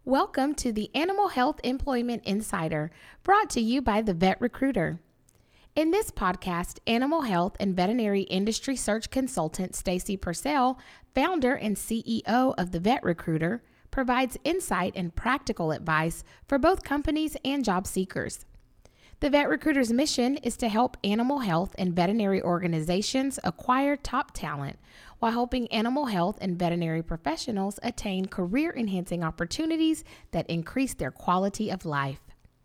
Welcome to the Animal Health Employment Insider, brought to you by the Vet Recruiter. In this podcast, animal health and veterinary industry search consultant Stacy Purcell, founder and CEO of the Vet Recruiter, provides insight and practical advice for both companies and job seekers. The Vet Recruiter's mission is to help animal health and veterinary organizations acquire top talent while helping animal health and veterinary professionals attain career-enhancing opportunities that increase their quality of life.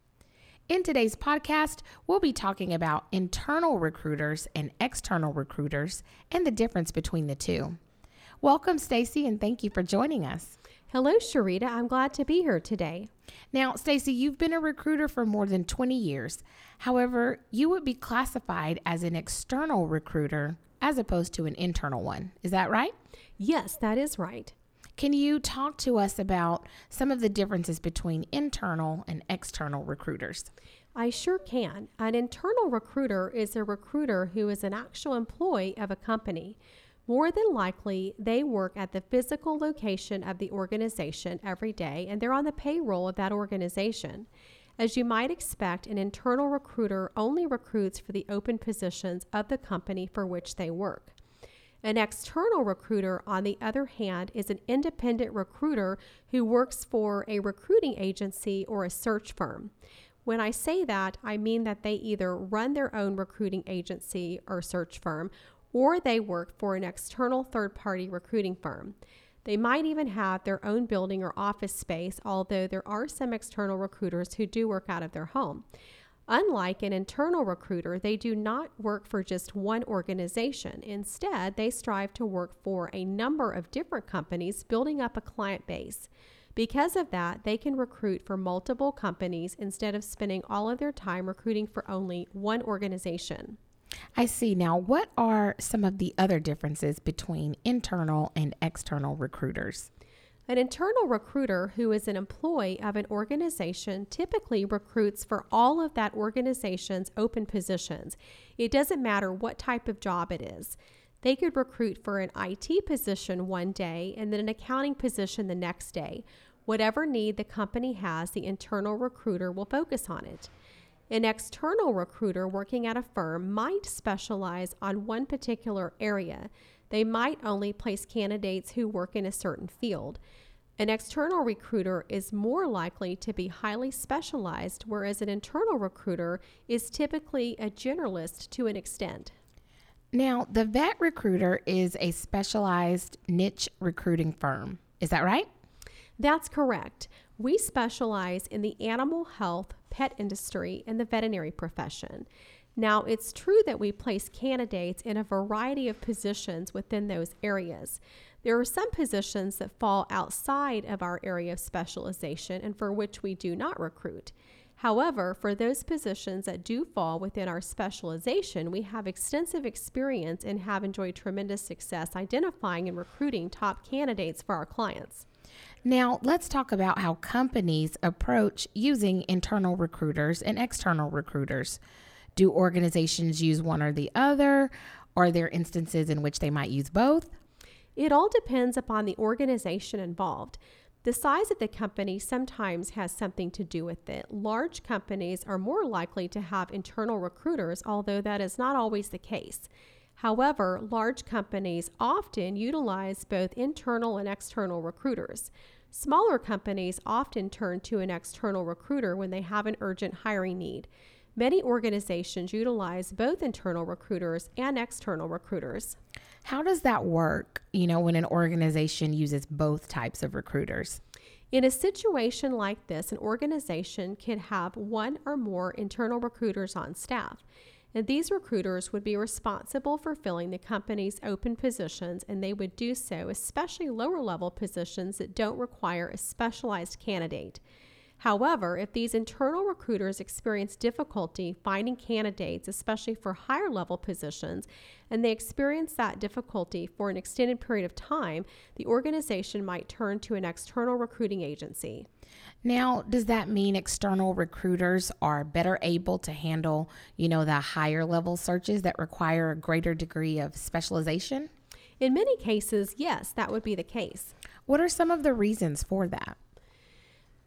In today's podcast, we'll be talking about internal recruiters and external recruiters and the difference between the two. Welcome, Stacy, and thank you for joining us. Hello, Sharita. I'm glad to be here today. Now, Stacy, you've been a recruiter for more than 20 years. However, you would be classified as an external recruiter as opposed to an internal one. Is that right? Yes, that is right. Can you talk to us about some of the differences between internal and external recruiters? I sure can. An internal recruiter is a recruiter who is an actual employee of a company. More than likely, they work at the physical location of the organization every day, and they're on the payroll of that organization. As you might expect, an internal recruiter only recruits for the open positions of the company for which they work. An external recruiter, on the other hand, is an independent recruiter who works for a recruiting agency or a search firm. When I say that, I mean that they either run their own recruiting agency or search firm, or they work for an external third-party recruiting firm. They might even have their own building or office space, although there are some external recruiters who do work out of their home. Unlike an internal recruiter, they do not work for just one organization. Instead, they strive to work for a number of different companies, building up a client base. Because of that, they can recruit for multiple companies instead of spending all of their time recruiting for only one organization. I see. Now, what are some of the other differences between internal and external recruiters? An internal recruiter who is an employee of an organization typically recruits for all of that organization's open positions. It doesn't matter what type of job it is. They could recruit for an IT position one day and then an accounting position the next day. Whatever need the company has, the internal recruiter will focus on it. An external recruiter working at a firm might specialize on one particular area. They might only place candidates who work in a certain field. An external recruiter is more likely to be highly specialized, whereas an internal recruiter is typically a generalist to an extent. Now, the Vet Recruiter is a specialized niche recruiting firm. Is that right? That's correct. We specialize in the animal health, pet industry, and the veterinary profession. Now, it's true that we place candidates in a variety of positions within those areas. There are some positions that fall outside of our area of specialization and for which we do not recruit. However, for those positions that do fall within our specialization, we have extensive experience and have enjoyed tremendous success identifying and recruiting top candidates for our clients. Now, let's talk about how companies approach using internal recruiters and external recruiters. Do organizations use one or the other? Are there instances in which they might use both? It all depends upon the organization involved. The size of the company sometimes has something to do with it. Large companies are more likely to have internal recruiters, although that is not always the case. However, large companies often utilize both internal and external recruiters. Smaller companies often turn to an external recruiter when they have an urgent hiring need. Many organizations utilize both internal recruiters and external recruiters. How does that work, when an organization uses both types of recruiters? In a situation like this, an organization could have one or more internal recruiters on staff. And these recruiters would be responsible for filling the company's open positions, and they would do so, especially lower-level positions that don't require a specialized candidate. However, if these internal recruiters experience difficulty finding candidates, especially for higher-level positions, and they experience that difficulty for an extended period of time, the organization might turn to an external recruiting agency. Now, does that mean external recruiters are better able to handle, the higher level searches that require a greater degree of specialization? In many cases, yes, that would be the case. What are some of the reasons for that?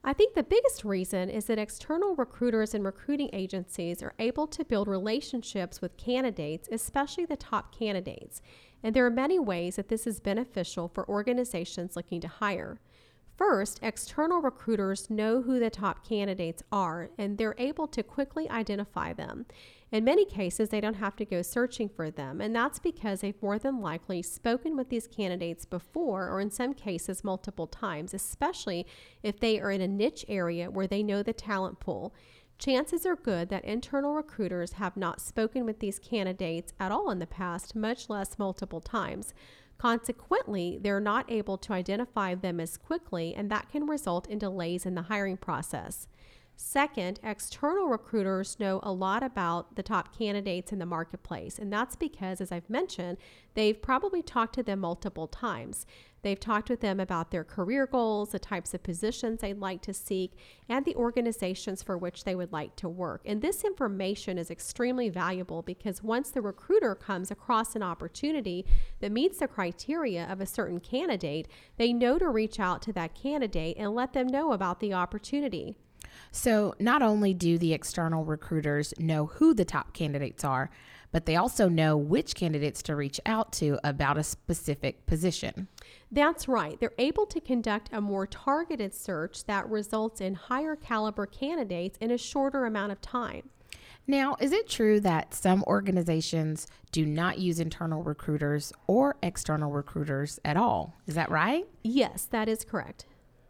I think the biggest reason is that external recruiters and recruiting agencies are able to build relationships with candidates, especially the top candidates. And there are many ways that this is beneficial for organizations looking to hire. First, external recruiters know who the top candidates are, and they're able to quickly identify them. In many cases, they don't have to go searching for them, and that's because they've more than likely spoken with these candidates before, or in some cases multiple times, especially if they are in a niche area where they know the talent pool. Chances are good that internal recruiters have not spoken with these candidates at all in the past, much less multiple times. Consequently, they're not able to identify them as quickly, and that can result in delays in the hiring process. Second, external recruiters know a lot about the top candidates in the marketplace, and that's because, as I've mentioned, they've probably talked to them multiple times. They've talked with them about their career goals, the types of positions they'd like to seek, and the organizations for which they would like to work. And this information is extremely valuable because once the recruiter comes across an opportunity that meets the criteria of a certain candidate, they know to reach out to that candidate and let them know about the opportunity. So not only do the external recruiters know who the top candidates are, but they also know which candidates to reach out to about a specific position. That's right. They're able to conduct a more targeted search that results in higher caliber candidates in a shorter amount of time. Now, is it true that some organizations do not use internal recruiters or external recruiters at all? Is that right? Yes, that is correct.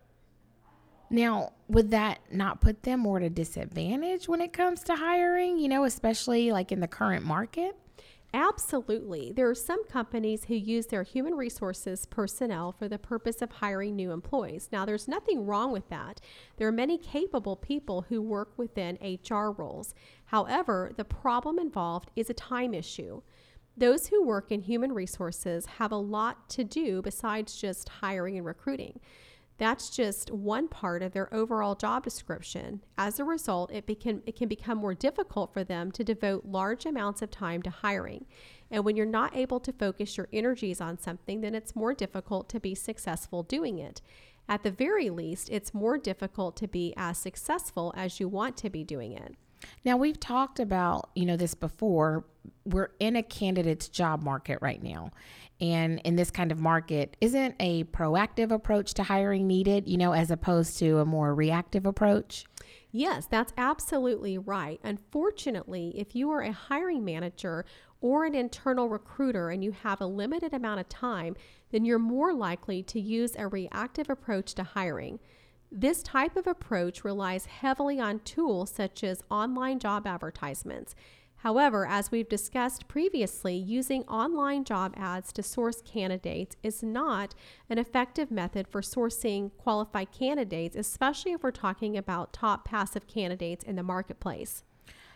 Now, would that not put them more at a disadvantage when it comes to hiring, especially like in the current market? Absolutely. There are some companies who use their human resources personnel for the purpose of hiring new employees. Now, there's nothing wrong with that. There are many capable people who work within HR roles. However, the problem involved is a time issue. Those who work in human resources have a lot to do besides just hiring and recruiting. That's just one part of their overall job description. As a result, it can become more difficult for them to devote large amounts of time to hiring. And when you're not able to focus your energies on something, then it's more difficult to be successful doing it. At the very least, it's more difficult to be as successful as you want to be doing it. Now, we've talked about, this before. We're in a candidate's job market right now. And in this kind of market, isn't a proactive approach to hiring needed, as opposed to a more reactive approach? Yes, that's absolutely right. Unfortunately, if you are a hiring manager or an internal recruiter and you have a limited amount of time, then you're more likely to use a reactive approach to hiring. This type of approach relies heavily on tools such as online job advertisements. However, as we've discussed previously, using online job ads to source candidates is not an effective method for sourcing qualified candidates, especially if we're talking about top passive candidates in the marketplace.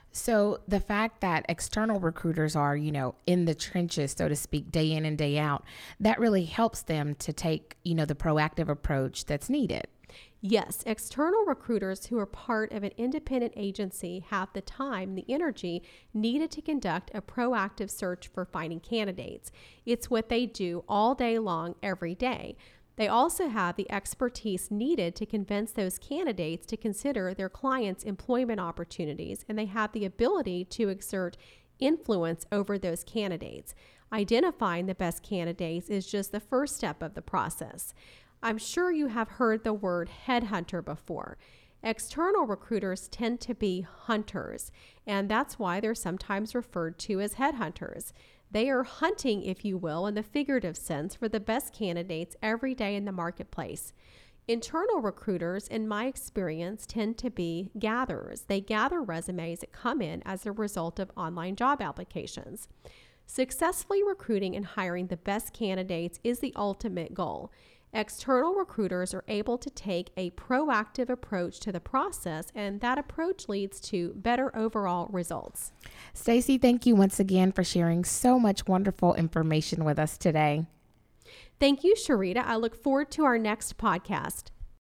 So the fact that external recruiters are, in the trenches, so to speak, day in and day out, that really helps them to take, the proactive approach that's needed. Yes, external recruiters who are part of an independent agency have the time, the energy needed to conduct a proactive search for finding candidates. It's what they do all day long, every day. They also have the expertise needed to convince those candidates to consider their clients' employment opportunities, and they have the ability to exert influence over those candidates. Identifying the best candidates is just the first step of the process. I'm sure you have heard the word headhunter before. External recruiters tend to be hunters, and that's why they're sometimes referred to as headhunters. They are hunting, if you will, in the figurative sense for the best candidates every day in the marketplace. Internal recruiters, in my experience, tend to be gatherers. They gather resumes that come in as a result of online job applications. Successfully recruiting and hiring the best candidates is the ultimate goal. External recruiters are able to take a proactive approach to the process, and that approach leads to better overall results. Stacy, thank you once again for sharing so much wonderful information with us today. Thank you, Sharita. I look forward to our next podcast.